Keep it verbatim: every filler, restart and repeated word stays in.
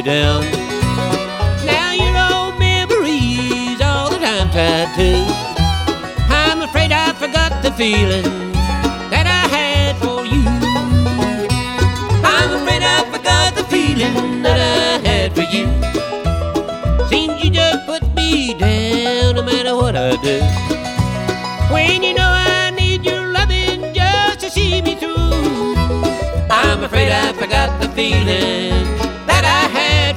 down. Now your old memories, all that I'm tied to. I'm afraid I forgot the feeling that I had for you. I'm afraid I forgot the feeling that I had for you. Seems you just put me down no matter what I do. When you know I need your loving just to see me through. I'm afraid I forgot the feeling that I had